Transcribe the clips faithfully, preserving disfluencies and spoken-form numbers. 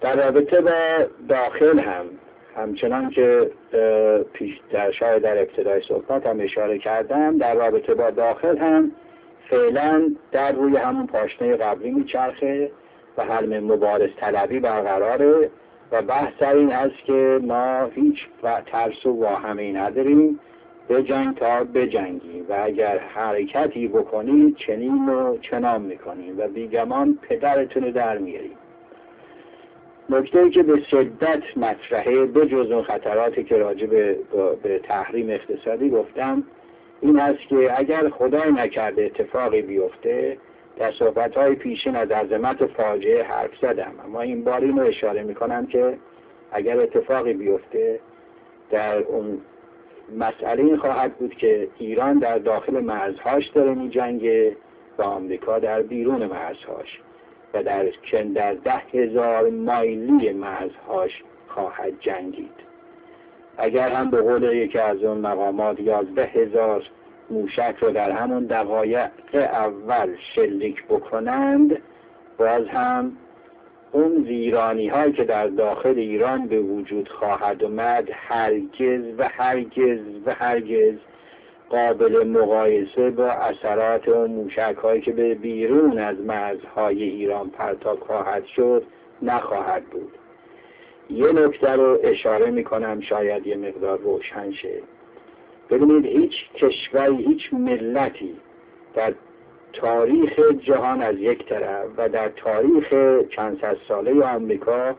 در رابطه با داخل هم همچنان که پیش در شاید در ابتدای صحبت هم اشاره کردم، در رابطه با داخل هم فعلا در روی همون پاشنه قبلی میچرخه و حل مبارز طلبی برقراره و بحث در این است که ما هیچ ترس و واهمه‌ای نداریم، بجنگ تا بجنگیم و اگر حرکتی بکنید چنین و چنان میکنیم و بیگمان پدرتون در میاریم. نکته‌ای که به شدت مطرحه به جز اون خطراتی که راجع به, به تحریم اقتصادی گفتم این است که اگر خدای نکرده اتفاقی بیفته، در صحبت‌های پیشین از عظمت فاجعه حرف زدم، اما این بار اینو اشاره میکنم که اگر اتفاقی بیفته در اون مسئله این خواهد بود که ایران در داخل مرزهاش داره می‌جنگه و آمریکا در بیرون مرزهاش و در چند در ده هزار مایلی مرزهاش خواهد جنگید. اگر هم به قول یکی از اون مقامات یازده هزار موشک رو در همون دقایق اول شلیک بکنند، باز هم اون ویرانی هایی که در داخل ایران به وجود خواهد آمد هرگز و هرگز و هرگز قابل مقایسه با اثرات اون موشک هایی که به بیرون از مرزهای ایران پرتاب خواهد شد نخواهد بود. یه نکته رو اشاره میکنم شاید یه مقدار روشن شه. ببینید هیچ کشوری، هیچ ملتی در تاریخ جهان از یک طرف و در تاریخ چند صد ساله آمریکا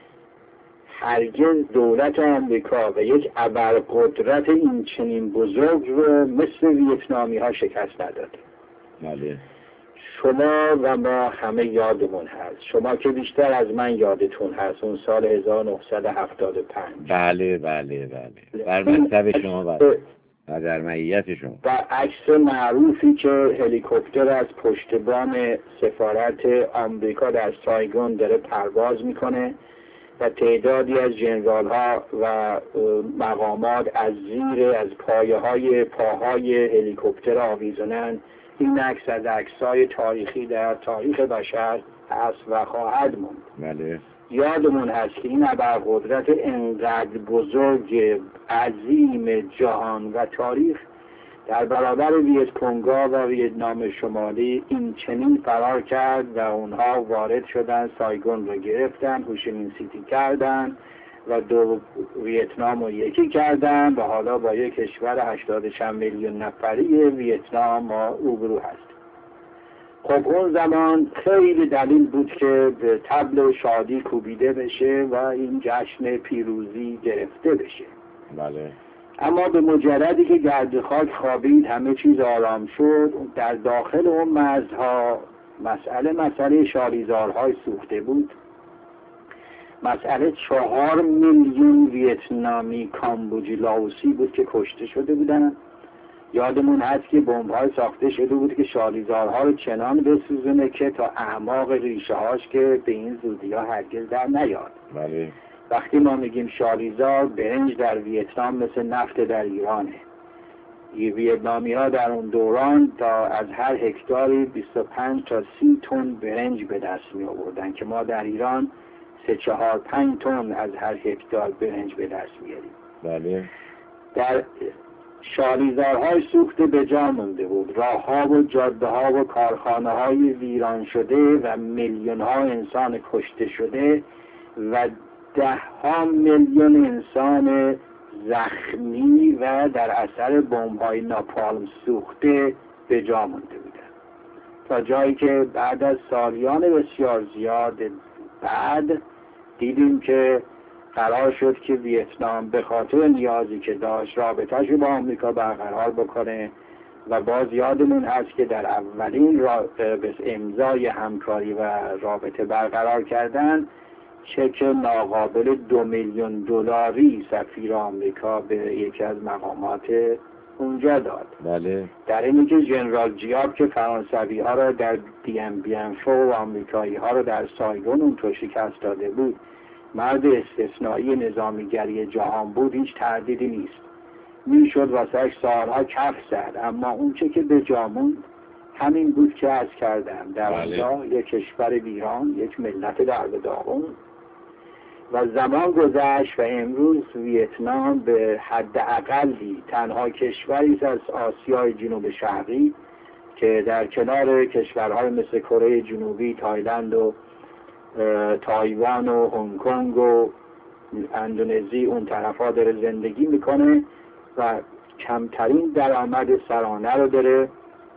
هرگز دولت آمریکا و یک ابرقدرت این چنین بزرگ رو مثل ویتنامی ها شکست نداد. بله. شما و ما همه یادمون هست، شما که بیشتر از من یادتون هست، اون سال هزار و نهصد و هفتاد و پنج. بله بله بله بر مکتب شما بله و در معیت شما و عکس معروفی که هلیکوپتر از پشت بام سفارت آمریکا در سایگون داره پرواز میکنه و تعدادی از جنرال ها و مقامات از زیر از پایه های پاهای هلیکوپتر آویزانن. این عکس از عکس‌های تاریخی در تاریخ بشر هست و خواهد موند. بله. یادمون هست که این ابرقدرت انقدر بزرگ عظیم جهان و تاریخ در برابر ویت کنگا و ویتنام شمالی این چنین فرار کرد و اونها وارد شدن، سایگون رو گرفتن، هوشیمین سیتی کردن و دو ویتنام رو یکی کردن و حالا با یک کشور هشتاد چند میلیون نفری ویتنام ما روبرو هست. خب اون زمان خیلی دلیل بود که به طبل شادی کوبیده بشه و این جشن پیروزی گرفته بشه. بله. اما به مجردی که گرد خاک خوابید همه چیز آرام شد، در داخل اون مرزها مسئله مسئله شالیزارهای سوخته بود. مسئله چهار میلیون ویتنامی، کامبوجی، لاوسی بود که کشته شده بودن. یادمون هست که بمب‌های ساخته شده بود که شالیزارها رو چنان بسوزونه که تا اعماق ریشه هاش که به این زودی ها هرگز در نیاد. بله. وقتی ما میگیم شالیزار، برنج در ویتنام مثل نفت در ایرانه. ویتنامی ها در اون دوران تا از هر هکتاری بیست و پنج تا سی تن برنج به دست می آوردن که ما در ایران سه چهار پنج تن از هر هکتار برنج به دست میاریم. بله. در شالیزارهای سوخته به جا مونده بود، راه ها و جاده ها و کارخانه های ویران شده و میلیون ها انسان کشته شده و ده ها میلیون انسان زخمی و در اثر بمب های ناپالم سوخته به جا مونده بودن، تا جایی که بعد از سالیان بسیار زیاد بعد دیدیم که قرار شد که ویتنام به خاطر نیازی که داشت رابطه‌اش با آمریکا برقرار بکنه و باز یادمون هست که در اولین به امضای همکاری و رابطه برقرار کردن چک ناقابل دو میلیون دلاری سفیر آمریکا به یکی از مقامات اونجا داد. بله. در اینی که جنرال جیاب که فرانسوی ها را در دی ام بی ام شو و آمریکایی ها را در سایگون اون تو شکست داده بود، مرد استثنایی نظامیگری جهان بود، هیچ تردیدی نیست، میشد واسه سالها کف زد. اما اون چه که به جا موند همین بود که عرض کردم، در بله. اونجا یک کشور ویران، یک ملت در به داغون و زمان گذشت و امروز ویتنام به حد اقلی تنها کشوری است از آسیای جنوب شرقی که در کنار کشورهای مثل کره جنوبی، تایلند و تایوان و هنگ کنگ و اندونزی اون طرفا داره زندگی میکنه و کمترین درآمد سرانه رو داره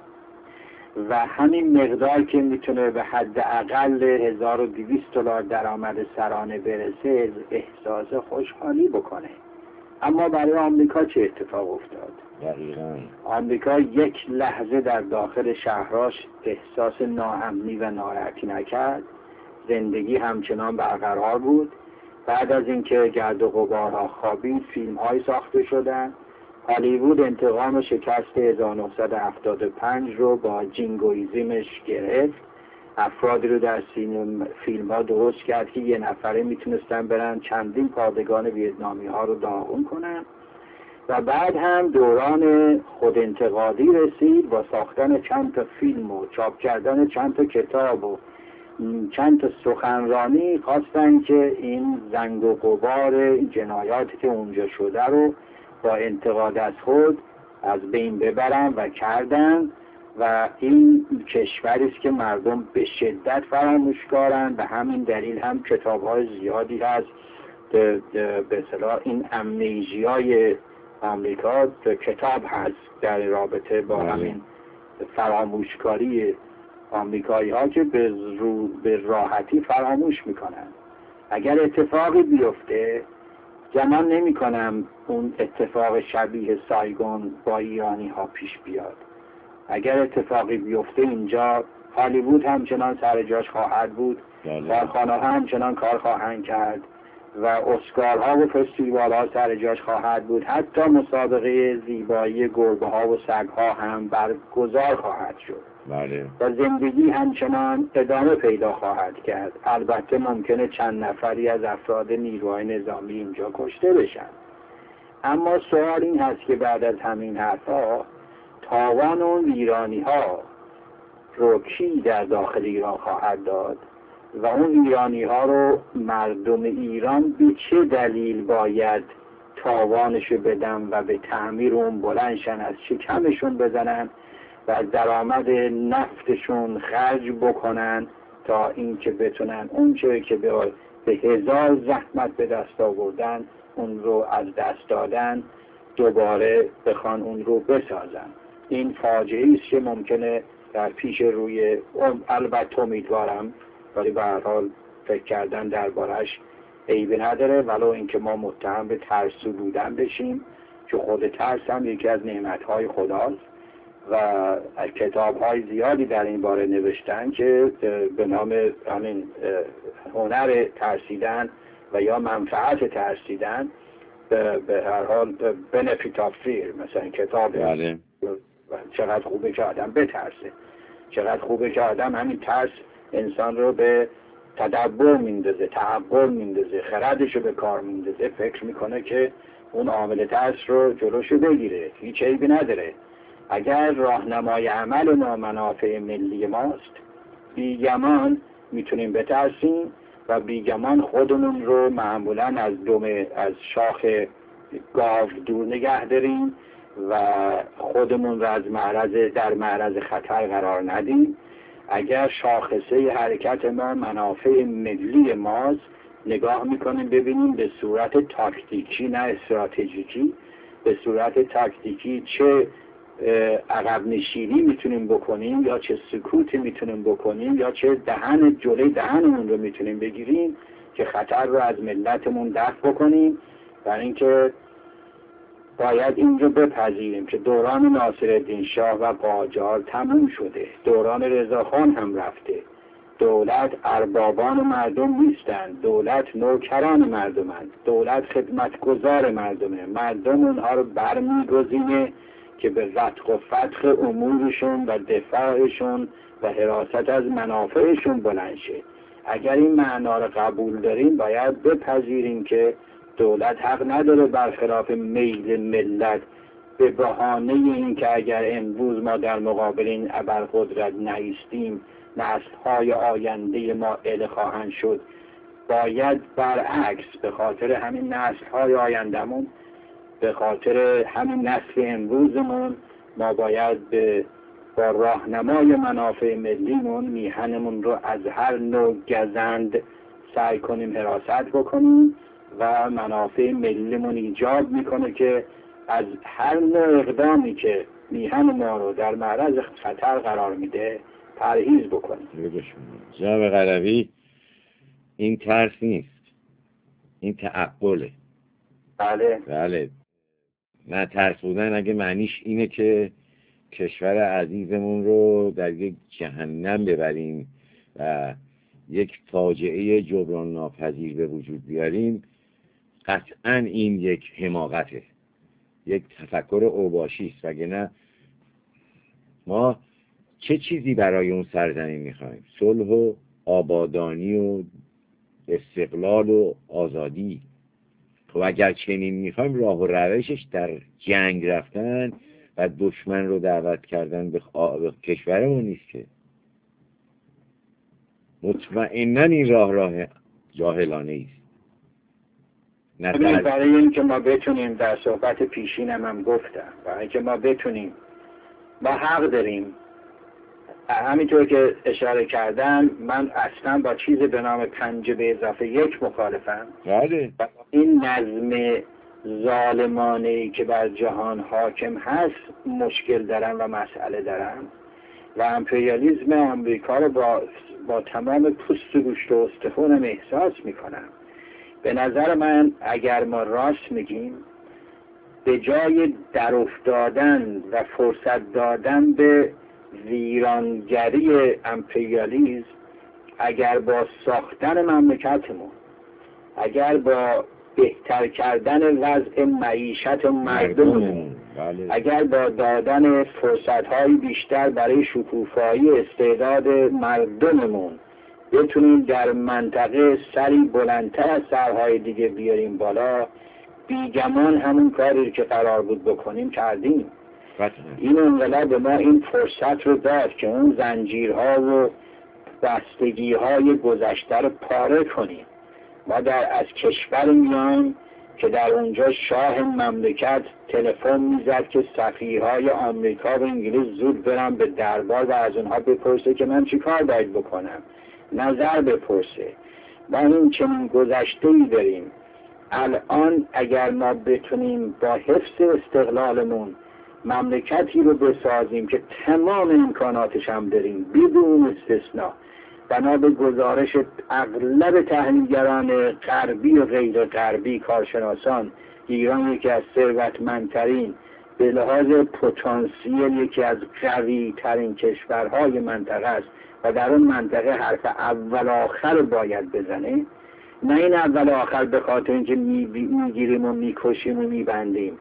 و همین مقدار که میتونه به حد اقل هزار و دویست دلار درآمد سرانه برسه احساس خوشحالی بکنه. اما برای آمریکا چه اتفاق افتاد؟ دقیقاً آمریکا یک لحظه در داخل شهراش احساس ناامنی و ناراحتی نکرد، زندگی همچنان برقرار بود. بعد از اینکه گرد و غبارها خوابید فیلم‌های ساخته شدند. هالیوود انتقام شکست هزار و نهصد و هفتاد و پنج رو با جینگویزمش گرفت. افرادی رو در فیلم ها درست کرد که یه نفره میتونستن برن چندین پادگان ویتنامی ها رو داغون کنن و بعد هم دوران خودانتقادی رسید با ساختن چند تا فیلم و چاپ کردن چند تا کتاب و چند تا سخنرانی خواستن که این زنگ و غبار جنایاتی که اونجا شده رو با انتقاد از خود از بین ببرن و کردن و این کشوری است که مردم به شدت فراموشکارن. به همین دلیل هم کتاب‌های زیادی هست به اصطلاح این امنیژیای آمریکا کتاب هست در رابطه با همین فراموشکاری آمریکایی ها که به, رو به راحتی فراموش میکنن. اگر اتفاقی بیفته گمان نمی کنم اون اتفاق شبیه سایگون با ایرانی ها پیش بیاد. اگر اتفاقی بیفته اینجا هالیوود همچنان سر جاش خواهد بود، کارخانه ها همچنان کار خواهند کرد و اسکارها و فستیوال ها سر جاش خواهد بود. حتی مسابقه زیبایی گربه ها و سگ ها هم برگزار خواهد شد. بله. و زندگی همچنان ادامه پیدا خواهد کرد. البته ممکنه چند نفری از افراد نیروهای نظامی اینجا کشته بشن. اما سوال این هست که بعد از همین حرفا تاوان اون ایرانی ها رو کی در داخل ایران خواهد داد و اون ایرانی ها رو مردم ایران به چه دلیل باید تاوانشو بدن و به تعمیر اون بلندشن، از شکمشون بزنن و از درآمد نفتشون خرج بکنن تا اینکه بتونن اون چه که به به هزار زحمت به دست آوردن اون رو از دست دادن دوباره بخوان اون رو بسازن. این فاجعه است که ممکنه در پیش روی البته امیدوارم ولی به هر حال فکر کردن دربارش عیبی نداره، ولو اینکه ما متهم به ترسو بودن بشیم که خود ترس هم یکی از نعمت‌های خداست و کتاب‌های زیادی در این باره نوشتن که به نام همین هنر ترسیدن و یا منفعت ترسیدن به هر حال benefit of fear، مثلا کتاب بله. چقدر خوبه که آدم بترسه، چقدر خوبه که آدم همین ترس انسان رو به تدبر میندازه، تعقل میندازه، خردشو به کار میندازه، فکر میکنه که اون عامل ترس رو جلوشو بگیره. هیچ عیبی نداره. اگر راهنمای عمل ما منافع ملی ماست بیگمان میتونیم بترسیم و بیگمان خودمون رو معمولا از دم از شاخ گاو دور نگه داریم و خودمون رو از معرض در معرض خطر قرار ندیم. اگر شاخصه حرکت ما منافع ملی ماست نگاه میکنیم ببینیم به صورت تاکتیکی نه استراتژیکی، به صورت تاکتیکی چه عقب نشینی میتونیم بکنیم یا چه سکوتی میتونیم بکنیم یا چه دهن جلوی دهنمون رو میتونیم بگیریم که خطر رو از ملتمون دفع بکنیم. برای اینکه باید این رو بپذیریم که دوران ناصرالدین شاه و قاجار تموم شده، دوران رضاخان هم رفته. دولت اربابان مردم نیستند، دولت نوکران مردمند، دولت خدمتگزار مردمه. مردم اونها رو برمیگزینه که به رتق و فتق امورشون و دفاعشون و حراست از منافعشون بلند شه. اگر این معنا رو قبول داریم باید بپذیریم که دولت حق نداره برخلاف میل ملت به بهانه این که اگر امروز ما در مقابل این ابرقدرت نایستیم نسل‌های آینده ما اله خواهند شد باید برعکس به خاطر همین نسل‌های آیندهمون، به خاطر همین نسل امروزمون، ما باید به با راهنمای منافع ملیمون میهنمون رو از هر نوع گزند سعی کنیم حراست بکنیم و منافع ملیمون ایجاب میکنه که از هر نوع اقدامی که میهن ما رو در معرض خطر قرار میده پرهیز بکنیم. جناب قلوی، این ترس نیست، این تعقله. بله بله. نه، ترس بودن اگه معنیش اینه که کشور عزیزمون رو در یک جهنم ببریم و یک فاجعه جبران ناپذیر به وجود بیاریم، قطعا این یک حماقته، یک تفکر اوباشی است. وگرنه ما چه چیزی برای اون سرزمین میخوایم؟ صلح و آبادانی و استقلال و آزادی. خب اگر چنین میخوایم، راه و روشش در جنگ رفتن و دشمن رو دعوت کردن به, خ... به کشورمون نیست که. مطمئناً این راه راه جاهلانه است. در... برای اینکه ما بتونیم، در صحبت پیشینم هم گفتم، برای اینکه ما بتونیم، ما حق داریم، همینطور که اشاره کردن، من اصلا با چیز به نام پنج به اضافه یک مخالفم. بله. این نظم ظالمانه‌ای که بر جهان حاکم هست مشکل دارم و مسئله دارم و امپریالیسم آمریکا رو با, با تمام پوست و گوشت و استخونم احساس میکنم. به نظر من اگر ما راست میگیم، به جای در افتادن و فرصت دادن به ویرانگری امپریالیسم، اگر با ساختن مملکتمون، اگر با بهتر کردن وضع معیشت مردممون، بله. اگر با دادن فرصت‌های بیشتر برای شکوفایی استعداد مردممون بتونیم در منطقه سری بلندتر از سرهای دیگه بیاریم بالا، بیگمان همون کاری که قرار بود بکنیم کردیم. این انقلاب به ما این فرصت رو داد که اون زنجیرها و بستگی‌های گذشته رو پاره کنیم. ما در از کشور میان که در اونجا شاه مملکت تلفن میزد که سفیرهای آمریکا و انگلیس زود برن به دربار و از اونها بپرسه که من چی کار باید بکنم، نظر بپرسه. ما این چنین گذشته‌ای داریم. الان اگر ما بتونیم با حفظ استقلالمون مملکتی رو بسازیم که تمام امکاناتش هم داریم بدون استثناء، بنا به گزارش اغلب تحلیلگران غربی و غیر غربی، کارشناسان، ایران یکی از ثروتمندترین، به لحاظ پتانسیل یکی از قوی ترین کشورهای منطقه است و در اون منطقه حرف اول آخر باید بزنه. نه این اول آخر به خاطر اینکه میگیریم و میکشیم و میبندیم.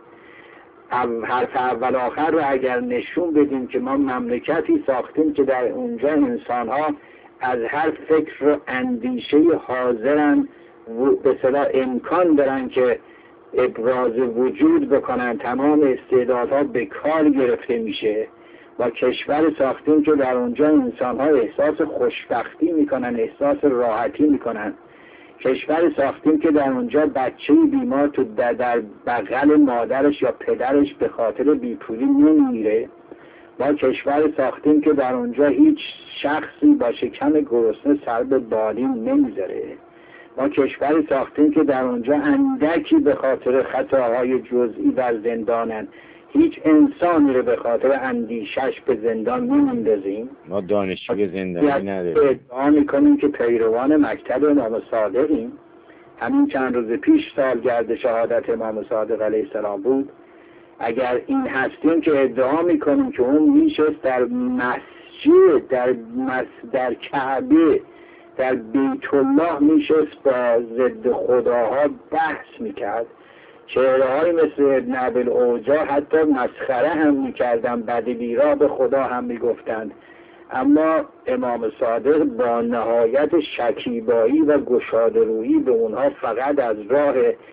حرف اول آخر رو اگر نشون بدیم که ما مملکتی ساختیم که در اونجا انسانها از هر فکر و اندیشه حاضرن و به اصطلاح امکان دارن که ابراز وجود بکنن، تمام استعدادها به کار گرفته میشه و کشور ساختیم که در اونجا انسانها احساس خوشبختی میکنن، احساس راحتی میکنن. کشور ساختیم که در اونجا بچه بیمار تو در, در بغل مادرش یا پدرش به خاطر بیپولی نمیره. ما کشور ساختیم که در اونجا هیچ شخصی با شکم گرسنه سر به بالین نمیذاره. ما کشور ساختیم که در اونجا اندکی به خاطر خطاهای جزئی در زندانن، هیچ انسانی رو به خاطر اندیشش به زندان نمیندازیم. ما دانشجوی زندانی نداریم. ادعا میکنیم که پیروان مکتب امام صادقیم. همین چند روز پیش سالگرد شهادت امام صادق علیه السلام بود. اگر این هستیم که ادعا میکنیم که اون میشست در مسجد، در مس در کعبه، در بیت الله میشست با ضد خداها بحث میکرد، چهره های مثل ابن ابوالعوجا حتی مسخره هم میکردن، بد بیرا به خدا هم میگفتند. اما امام صادق با نهایت شکیبایی و گشاده‌رویی به اونها فقط از راه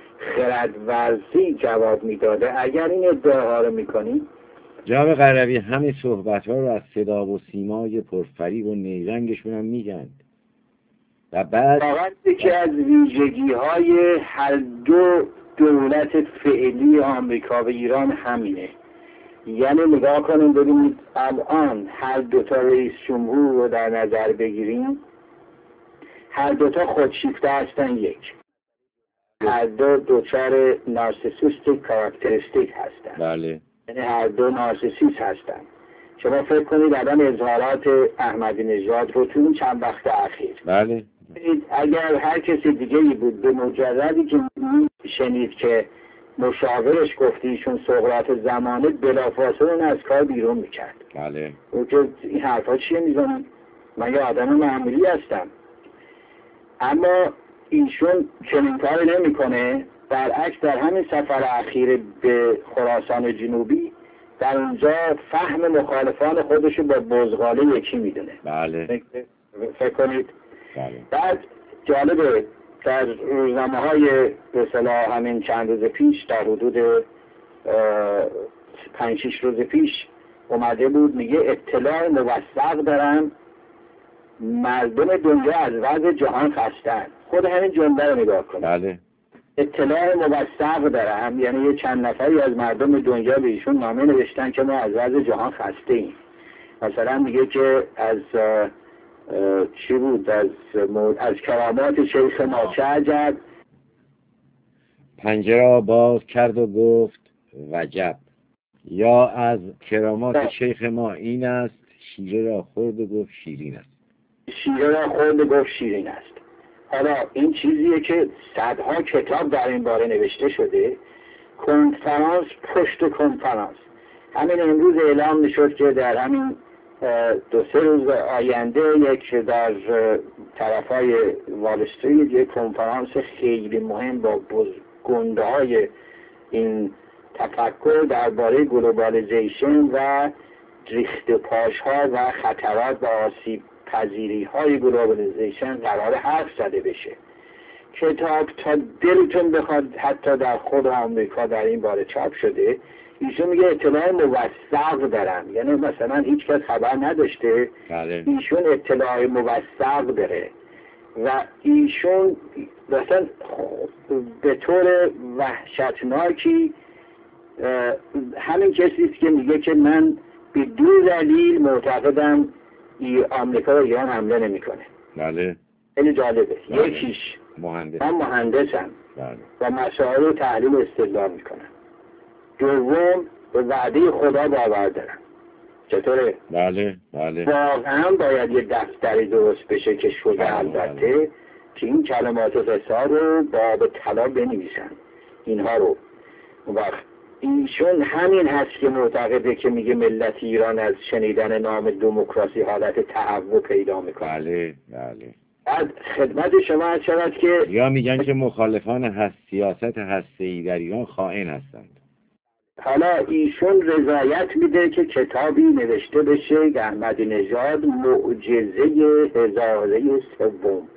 خردورزی جواب میداده. اگر این ادعاها رو میکنیم، جناب قلوی همین صحبت ها رو از صدا و سیمای پرفریب و نیرنگشون هم میگن. و بعد واقعا یکی از ویژگی های هر دو دولت فعلی آمریکا و ایران همینه. یعنی نگاه کنیم ببینید الان هر دوتا رئیس جمهور رو در نظر بگیریم، هر دوتا خودشیفته هستن، یک هر دو دوچار نارسیسیستیک کاراکتریستیک هستن. بله. یعنی هر دو نارسیسیست هستن. شما فکر کنید الان اظهارات احمدی نژاد رو تو این چند وقت اخیر، بله، اگر هر کسی دیگه ای بود به مجردی که شنید که مشاورش گفتی ایشون سقراط زمانه، بلافاصله اون از کار بیرون میکرد. بله. او که این حرفا چیه میزنن؟ من یه آدم معمولی هستم. اما ایشون چنین کاری نمیکنه. برعکس در همین سفر اخیر به خراسان جنوبی، در اونجا فهم مخالفان خودشو با بزغاله یکی میدونه. بله. فکر کنید. بله. بعد جالبه در روزنامه های به اصطلاح همین چند روز پیش، در حدود پنج شش روز پیش اومده بود میگه اطلاع موثق دارم مردم دنیا از وضع جهان خستن. خود همین جمله رو نگاه کنید. بله. اطلاع موثق دارم، یعنی یه چند نفری از مردم دنیا به ایشون نامه نوشتن که ما از وضع جهان خسته ایم. مثلا میگه که از چی بود، از از کرامات شیخ ما چه عجب. پنجره را باز کرد و گفت وجب. یا از کرامات شیخ ما این است، شیره را خورد و گفت شیرین است. شیره را خورد و گفت شیرین است. حالا این چیزیه که صدها کتاب در این باره نوشته شده. کنفرانس پشت کنفرانس. همین امروز اعلام میشد که در همین دو سه روز آینده یک در طرفای وال استریت یک کنفرانس خیلی مهم با گنده های این تفکر درباره گلوبالیزیشن و ریخت پاش ها و خطرات و آسیب پذیری های گلوبالیزیشن قرار حرف زده بشه. کتاب تا دلتون بخواد حتی در خود آمریکا در این باره چاپ شده. ایشون میگه اطلاع موثق دارم، یعنی مثلا هیچ کس خبر نداشته. بله. ایشون اطلاع موثق داره و ایشون مثلا به طور وحشتناکی همین کسی است که میگه که من به دو دلیل معتقدم آمریکا و ایران حمله نمیکنه. بله. خیلی جالبه. بله. یکیش مهندس. من مهندسم. بله. و مسائل رو تحلیل استدلال میکنم. دوم به وعده خدا باور دارم. چطوره؟ بله. بله. واقعا باید یه دفتری درست بشه که شده. بله. البته بله. که این کلمات قصه رو با به طلا بنویسن اینها رو. وقت ایشون همین هست که معتقده که میگه ملت ایران از شنیدن نام دموکراسی حالت تهوع پیدا میکنه. بله. بله. بعد خدمت شما عرض شود که یا میگن که مخالفان هست سیاست هسته‌ای در ایران خائن هستند. حالا ایشون رضایت میده که کتابی نوشته بشه که احمدی نژاد معجزه هزاره سوم.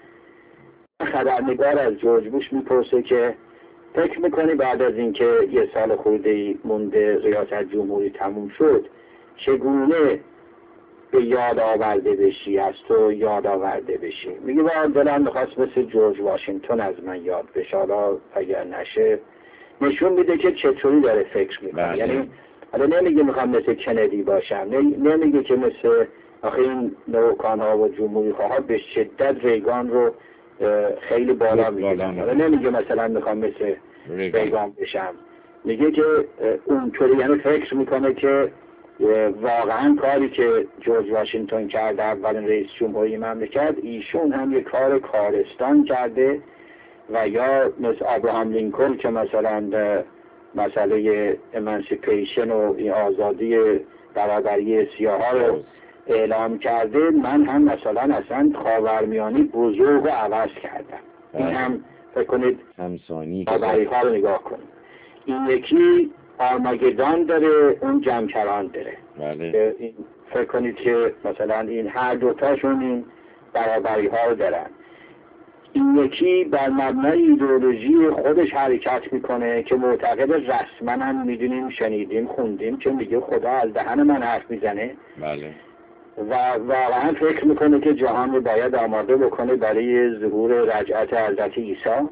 خبرنگار از جورج بوش میپرسه که فکر میکنی بعد از اینکه یه سال خورده‌ای مونده ریاست جمهوری تموم شد چگونه به یاد آورده بشی، از تو یاد آورده بشی؟ میگه باید دلم میخواست مثل جورج واشنگتن از من یاد بشه. حالا اگر نشه نشون میده که چطوری داره فکر میکنه. بله. یعنی حالا نمیگه میخوام مثل کندی باشم، نمیگه که مثل آخه این نوکان ها و جمهوری خواه به شدت ریگان رو خیلی بالا میگیرن. حالا نمیگه مثلا میخوام مثل ریگان بشم، میگه که اونطوری یعنی فکر میکنه که واقعا کاری که جورج واشنگتن کرده، اولین رئیس جمهوری مملکت، ایشون هم یک کار کارستان کرده. و یا مثل ابراهام لینکلن که مثلا مسئله امانسیپیشن و آزادی برابری سیاها رو اعلام کرده، من هم مثلا اصلا خاورمیانه بزرگ عوض کردم. این هم فکر کنید همسانی برابری ها رو نگاه کنید. این یکی آرماگدان داره، اون جمکران داره. بله. این فکر کنید که مثلا این هر دوتاشون این برابری ها رو دارن. این یکی بر مبنای ایدئولوژی خودش حرکت میکنه که معتقد رسما هم میدونیم شنیدیم خوندیم که میگه خدا از دهن من حرف میزنه. بله. و واقعا فکر میکنه که جهان رو باید آماده بکنه برای ظهور رجعت حضرت عیسی.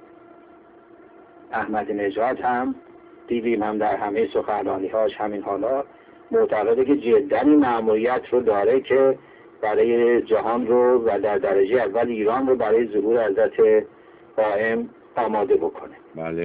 احمدی نژاد هم دیدیم هم در همه سخنرانی‌هاش همین حالا معتقده که جدا این مأموریت رو داره که برای جهان رو و در درجه اول ایران رو برای ظهور حضرت قائم آماده بکنه. بله.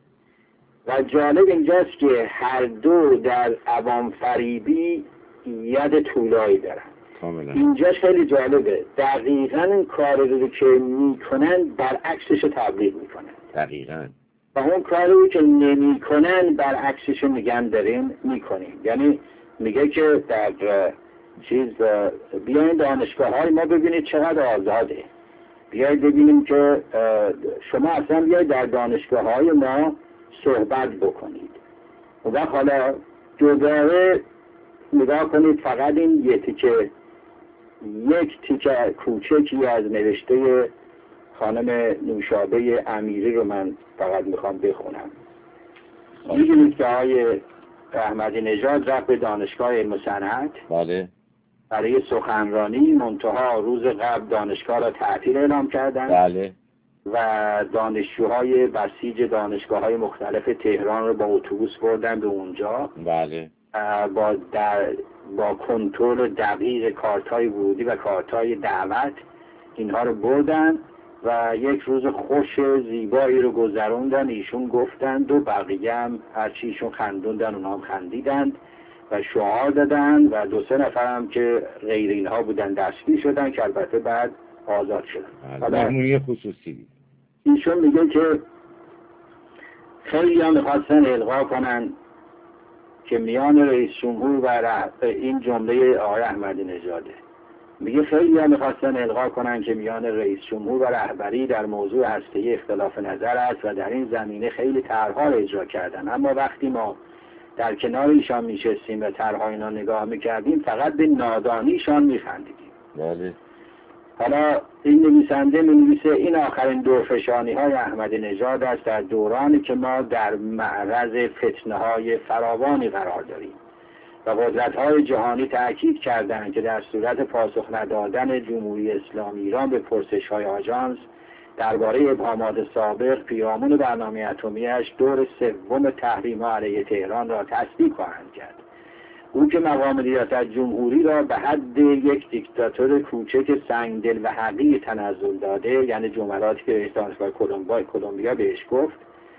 و جالب اینجاست که هر دو در عوام فریبی ید طولایی دارن. کاملا. اینجاش خیلی جالبه، دقیقا این کار رو که میکنن برعکسش رو تبلیغ میکنن. دقیقا. و اون کاری که نمی کنن برعکسش میگن داریم میکنیم. یعنی میگه که در چیز بیاین دانشگاه های ما ببینید چقدر آزاده، بیاید ببینیم که شما اصلا بیاید در دانشگاه های ما صحبت بکنید. و حالا دوباره نگاه کنید فقط این یه تیکه یک تیکه کوچکی از نوشته خانم نوشابه امیری رو من فقط میخوام بخونم. می‌دونید که آقای احمدی نژاد رفت به دانشگاه علم و صنعت بله برای سخنرانی، منتها روز قبل دانشگاه را تعطیل اعلام کردن. بله. و دانشجوهای بسیج دانشگاه‌های مختلف تهران رو با اتوبوس بردن به اونجا. بله. با در با کنترل دقیق کارت‌های ورودی و کارت‌های دعوت اینها رو بردن و یک روز خوش زیبایی رو گذروندن. ایشون گفتند و بقیه هم هرچی ایشون خندوندن اونا هم خندیدند و شعار دادن و دو سه نفر هم که غیر اینها بودن دستگیر شدن که البته بعد آزاد شدن. مهمونی خصوصی. ایشون میگه که خیلی هم میخواستن الغا کنن که میان رئیس جمهور و این جمله آقای احمدی نژاده، میگه خیلی هم میخواستن الغا کنن که میان رئیس جمهور و رهبری در موضوع هسته‌ای اختلاف نظر است و در این زمینه خیلی طرح‌ها را اجرا کردن، اما وقتی ما در کنار ایشان میشستیم و طرح‌ها اینا نگاه میکردیم فقط به نادانیشان میخندیدیم. بله. حالا این نویسنده می‌نویسه این آخرین دورفشانی‌های احمدی نژاد است در دورانی که ما در معرض فتنه‌های فراوانی قرار داریم و قدرت‌های جهانی تأکید کردند که در صورت پاسخ ندادن جمهوری اسلامی ایران به پرسش‌های آژانس درباره ابهامات سابق پیرامون برنامه اتمی‌اش دور سوم تحریم‌ها علیه تهران را تصدیق خواهند کرد. او که مقام ریاست جمهوری را به حد یک دیکتاتور کوچک سنگدل و حقیر تنزل داده، یعنی جملاتی که رئیس دانشگاه کلمبیا بهش گفت،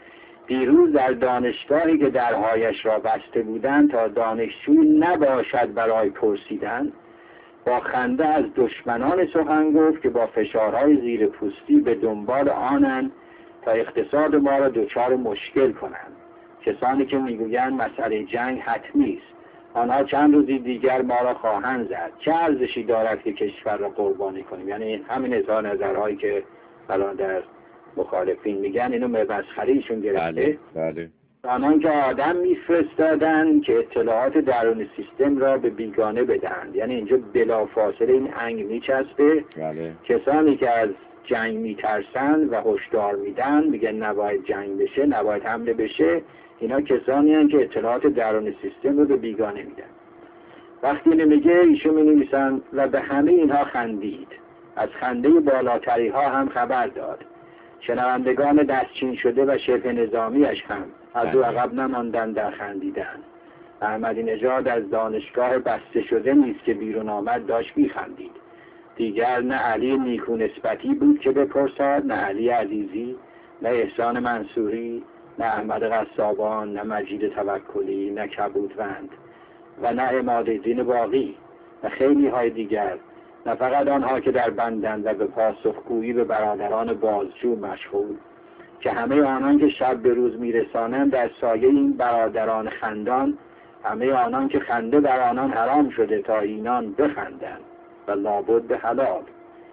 دیروز در دانشگاهی که درهایش را بسته بودند تا دانشجوی نباشد برای پرسیدن، با خنده از دشمنان سخن گفت که با فشارهای زیر پوستی به دنبال آنند تا اقتصاد ما را دچار مشکل کنند. کسانی که میگویند مسئله جنگ حتمی است، آنها چند روزی دیگر ما را خواهند زد. چه ارزشی دارد که کشور را قربانی کنیم؟ یعنی همین اظهار نظرهایی که الان در مخالفین میگن اینو مسخره‌ایشون گرفته. بله بله. آنان که آدم میفرستادن که اطلاعات درون سیستم را به بیگانه بدهند، یعنی اینجا بلافاصله این انگ میچسبه. بله. کسانی که از جنگ میترسن و هشدار میدن، میگن نباید جنگ بشه، نباید حمله بشه، اینا کسانی هستند که اطلاعات درون سیستم رو به بیگانه میدن. وقتی اینو میگه ایشون مینویسن و به همه اینها خندید، از خنده بالاتری ها هم خبر داد. شنوندگان دستچین شده و شبه نظامیش هم از او عقب نماندن در خندیدن. احمدی نژاد از دانشگاه بسته شده نیست که بیرون آمد داشت میخندید. دیگر نه علی نیکو نسبتی بود که بپرسد، نه علی عزیزی، نه احسان منصوری، نه احمد قصابان، نه مجید توکلی، نه کبودوند و نه عمادالدین باقی و خیلی های دیگر، نه فقط آنها که در بندند و به پاسخگویی به برادران بازجو مشغول، که همه آنان که شب به روز میرسانند در سایه این برادران خندان، همه آنان که خنده بر آنان حرام شده تا اینان بخندند و لابد به حلال.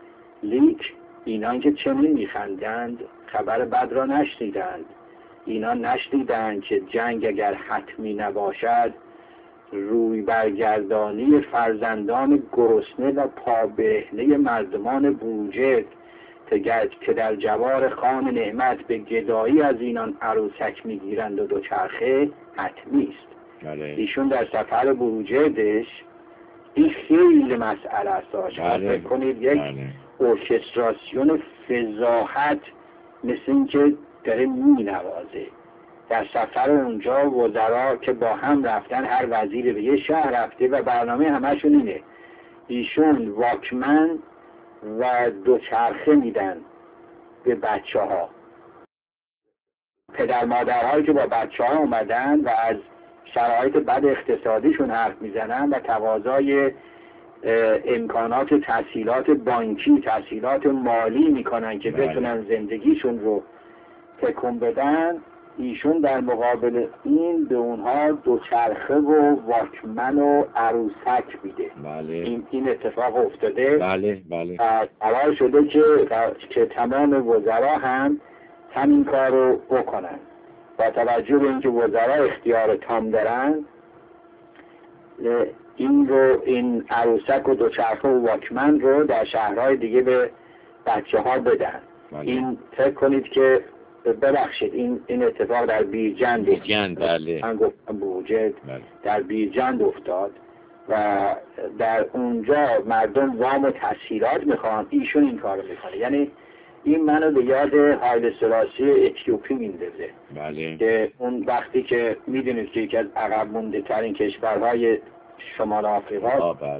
لیک اینان که چنین میخندند خبر بد را نشنیدند. اینان نشنیدند که جنگ اگر حتمی نباشد، روی برگردانی فرزندان گرسنه و پابرهنه مردمان بوجه که در جوار خان نعمت به گدایی از اینان عروسک میگیرند و دوچرخه حتمی است. ایشون در سفر بروجردش این خیلی مسئله است. شما بله. فکر کنید یک بله. ارکستراسیون فضاحت مثل اینکه داره می نوازه. در سفر اونجا وزرا که با هم رفتن، هر وزیر به یه شهر رفته و برنامه همشون اینه، ایشون واکمن و دوچرخه میدن به بچه ها. پدر مادرهایی که با بچه ها اومدن و از شرایط بد اقتصادیشون حرف میزنن و تقاضای امکانات تسهیلات بانکی، تسهیلات مالی میکنن که بله. بتونن زندگیشون رو تکون بدن، ایشون در مقابل این به اونها دوچرخه و واکمن و عروسک میده. بله. این این اتفاق افتاده. بله بله. قرار شده که که تمام وزرا هم همین کار رو بکنن. با توجه به اینکه وزرا اختیار تام دارن، این رو این عروسک و دوچرخه و واکمن رو در شهرهای دیگه به بچه ها بدن. بله. این فکر کنید که ببخشید این این اتفاق در بیرجند بیرجند بله. من گفتم بوجه بله. در بیرجند افتاد و در اونجا مردم وام و تسهیلات میخوان، ایشون این کارو میکنه. یعنی این منو به یاد هایل سلاسی اتیوپی میندازه. بله. که اون وقتی که میدونید که یکی از عقب مونده ترین کشورهای شمال آفریقا بله.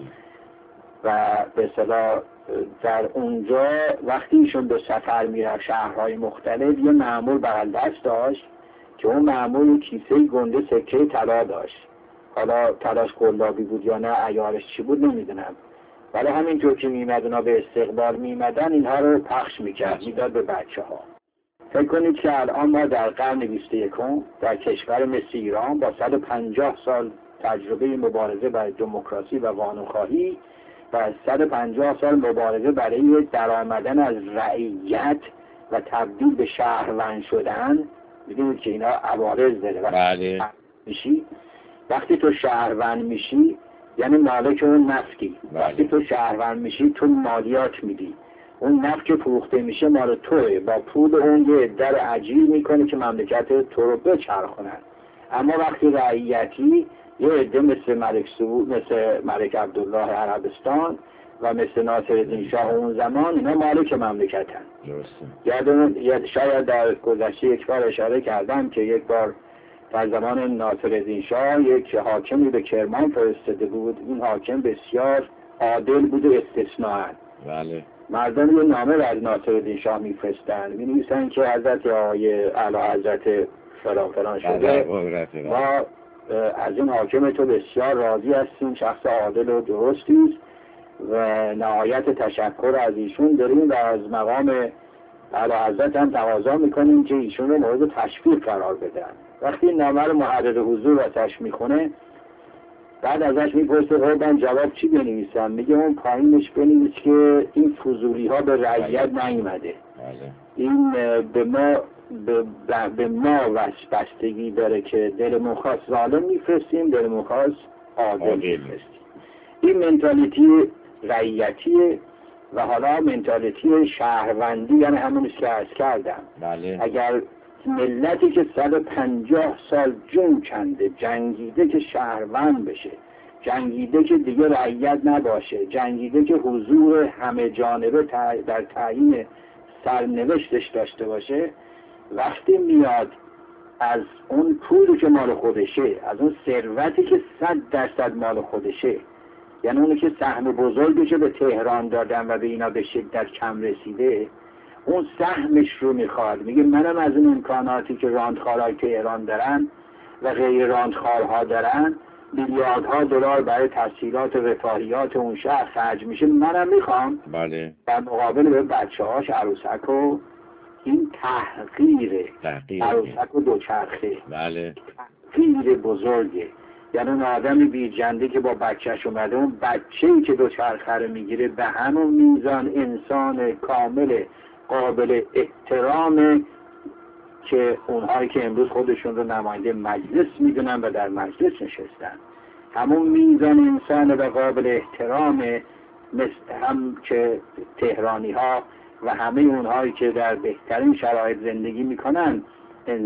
و به اصطلاح در اونجا وقتی ایشون به سفر میرفت شهرهای مختلف، یه مأمور بغل دست داشت که اون مأمور کیسه گنده سکه طلا داشت. حالا طلاش قلابی بود یا نه عیارش چی بود نمیدونم، ولی همینطور که میمد اونا به استقبال میمدن اینها رو پخش میکرد، میداد به بچه ها. فکر کنید که الان ما در قرن بیست و یکم در کشور مثل ایران با صد و پنجاه سال تجربه مبارزه برای دموکراسی و قانونخواهی و صد و پنجاه سال مبارزه برای درآمدن از رعیت و تبدیل به شهروند شدن، میدونید که اینا عوارض داره. بله. میشی وقتی تو شهروند میشی یعنی مالک اون نفتی. بله. وقتی تو شهروند میشی تو مالیات میدی، اون نفت که فروخته میشه مال توه، با پول اون یه عده اجیر میکنه که مملکت تو رو بچرخونن. اما وقتی رعیتی، یه عده مثل ملک سعود، مثل ملک عبدالله عربستان و مثل ناصرالدین شاه اون زمان، اینا مالک مملکتن. درسته. یادمون یاد شاید در گذشته یک بار اشاره کردم که یک بار در زمان ناصرالدین شاه یک حاکمی به کرمان فرستاده بود. این حاکم بسیار عادل بود و استثناء. بله. مردم یه نامه از ناصرالدین شاه میفرستن، می‌نویسن که حضرت آقای اعلی حضرت فلان فلان شده، ما از این حاکم تو بسیار راضی هستیم، شخص عادل و درستی است و نهایت تشکر از ایشون داریم و از مقام اعلی حضرت هم تقاضا میکنیم که ایشون رو مورد تشویق قرار بدن. وقتی این نامه رو محرر حضور واسش میخونه، بعد ازش میپرسه خودم جواب چی بنویسم؟ میگه اون پایینش بنویس که این فضولی ها به رعیت نیومده. این به ما به, به ما بستگی داره که دلمون خواست ظالم میفرستیم، دلمون خواست عادل میفرستیم. این منتالیتی رعیتیه و حالا منتالیتی شهروندی، یعنی همونیست که عرض کردم. بله. اگر ملتی که صد و پنجاه سال جون کنده، جنگیده که شهروند بشه، جنگیده که دیگه رعیت نباشه، جنگیده که حضور همه جانبه در تعیین سرنوشتش داشته باشه، وقتی میاد از اون پولی که مال خودشه، از اون ثروتی که صد درصد مال خودشه، یعنی اونی که سهم بزرگشه به تهران دادن و به اینا به شدت کم رسیده، اون سهمش رو میخواد. میگه منم از اون امکاناتی که راندخارهای تهران دارن و غیر راندخارها دارن، میلیاردها دلار برای تسهیلات رفاهیات اون شهر خرج میشه، منم میخوام. بله. در مقابل به بچه هاش عروسک و این تحقیره، عروسک و دوچرخه. بله. تحقیر بزرگه. یعنی اون آدمی بیجنده که با بچهش اومده، اون بچه‌ای که دوچرخه رو میگیره به همون میزان انسان کامل قابل احترام که اونهایی که امروز خودشون رو نماینده مجلس میدونن و در مجلس نشستن، همون میزان انسان و قابل احترام مثل هم که تهرانی ها و همه اونهایی که در بهترین شرایط زندگی میکنن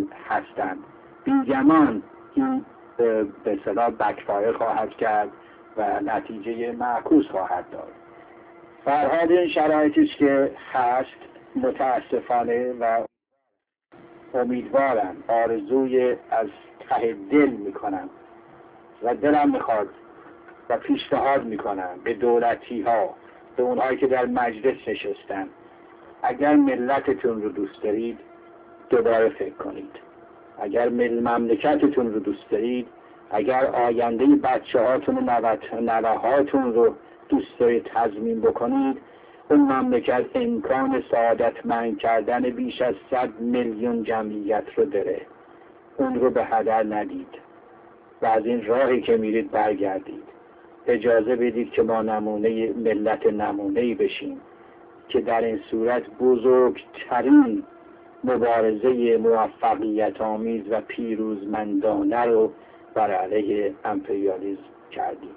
هستن. بیگمان این به اصطلاح بکفایر خواهد کرد و نتیجه معکوس خواهد داد. فرهاد این شرایطی است که هست، متاسفانه و امیدوارم، آرزوی از ته دل میکنم و دلم میخواد و پیشنهاد میکنم به دولتی ها، به اونهایی که در مجلس نشستن، اگر ملتتون رو دوست دارید دوباره فکر کنید. اگر مملکتتون رو دوست دارید، اگر آینده بچه هاتون و نوه هاتون رو دوست دارید تضمین بکنید، اون مملکت امکان سعادتمند کردن بیش از صد میلیون جمعیت رو داره. اون رو به هدر ندید و از این راهی که میرید برگردید. اجازه بدید که ما نمونه ملت نمونه‌ای بشیم که در این صورت بزرگترین مبارزه موفقیت آمیز و پیروزمندانه رو بر علیه امپریالیسم کردیم.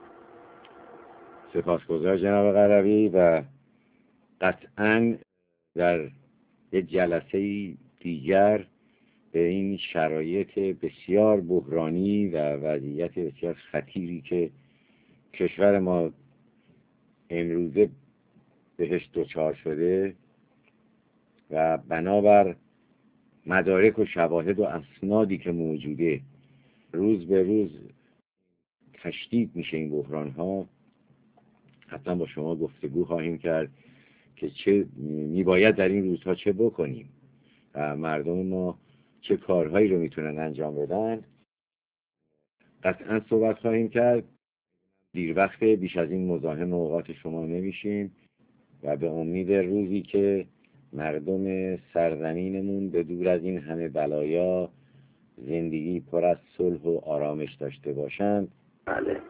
سپاسگزار جناب قروی و قطعاً در یک جلسه دیگر به این شرایط بسیار بحرانی و وضعیت بسیار خطیری که کشور ما امروزه بهش دچار شده و بنابر مدارک و شواهد و اسنادی که موجوده روز به روز تشدید میشه این بحران ها، حتما با شما گفتگو خواهیم کرد که چه میباید در این روزها چه بکنیم و مردم ما چه کارهایی رو میتونن انجام بدن. قطعا صحبت خواهیم کرد. دیر وقت، بیش از این مزاحم اوقات شما نمیشیم و به امید روزی که مردم سرزمینمون به دور از این همه بلایا زندگی پر از صلح و آرامش داشته باشند. بله،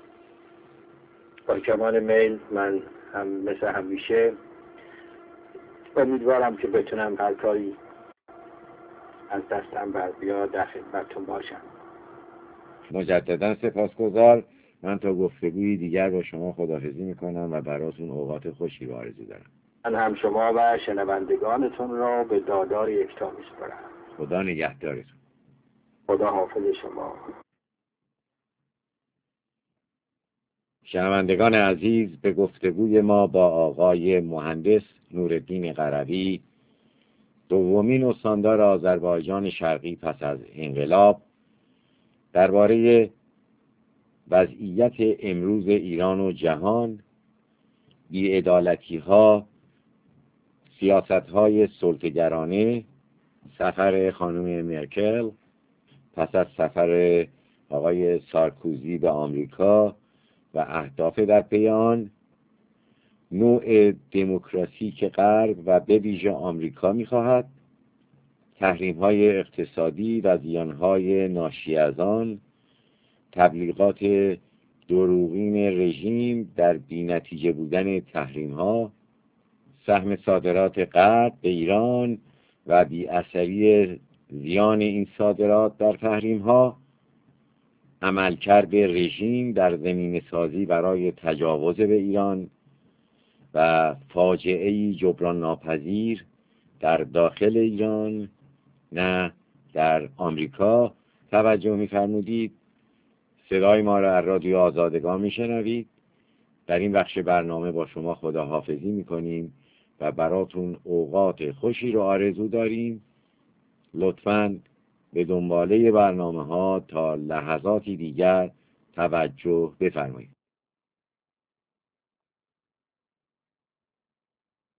با کمال میل. من هم مثل همیشه امیدوارم که بتونم هر کاری از دستم بر بیاد در خدمتتون باشم. مجددا سپاسگزار. من تا گفتگوی دیگر با شما خداحافظی میکنم و براتون اوقات خوشی رو آرزو دارم. من هم شما و شنوندگانتون را به دادار یکتا میسپارم. خدا نگهدارتون. خدا حافظ شما. شنوندگان عزیز، به گفتگوی ما با آقای مهندس نورالدین قروی، دومین استاندار آذربایجان شرقی پس از انقلاب، درباره وضعیت امروز ایران و جهان، بی‌عدالتی‌ها، سیاست‌های سلطه‌گرانه، سفر خانم مرکل پس از سفر آقای سارکوزی به آمریکا و اهداف در پی آن، نوع دموکراسی که غرب و به ویژه آمریکا می‌خواهد، تحریم‌های اقتصادی و زیان‌های ناشی از آن، تبلیغات دروغین رژیم در بی‌نتیجه بودن تحریم‌ها، سهم صادرات غرب به ایران و بی‌اثری زیان این صادرات در تحریم‌ها، عملکرد رژیم در زمینه سازی برای تجاوز به ایران و فاجعه‌ای جبران ناپذیر در داخل ایران نه در آمریکا. توجه می‌فرمودید صدای ما را از رادیو آزادگان میشنوید. در این بخش برنامه با شما خداحافظی میکنیم و براتون اوقات خوشی رو آرزو داریم. لطفاً به دنباله برنامه ها تا لحظاتی دیگر توجه بفرمایید.